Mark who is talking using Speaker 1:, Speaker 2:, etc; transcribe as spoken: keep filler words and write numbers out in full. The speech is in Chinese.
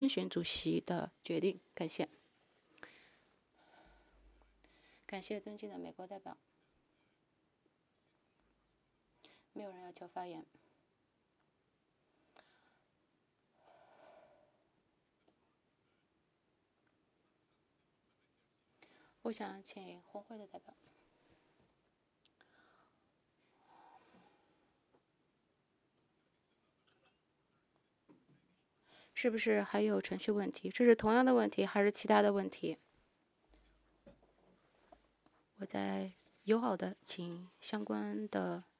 Speaker 1: 选主席的决定。感谢。感谢尊敬的美国代表。没有人要求发言。我想请红会的代表。是不是还有程序问题？这是同样的问题还是其他的问题？我在友好的请相关的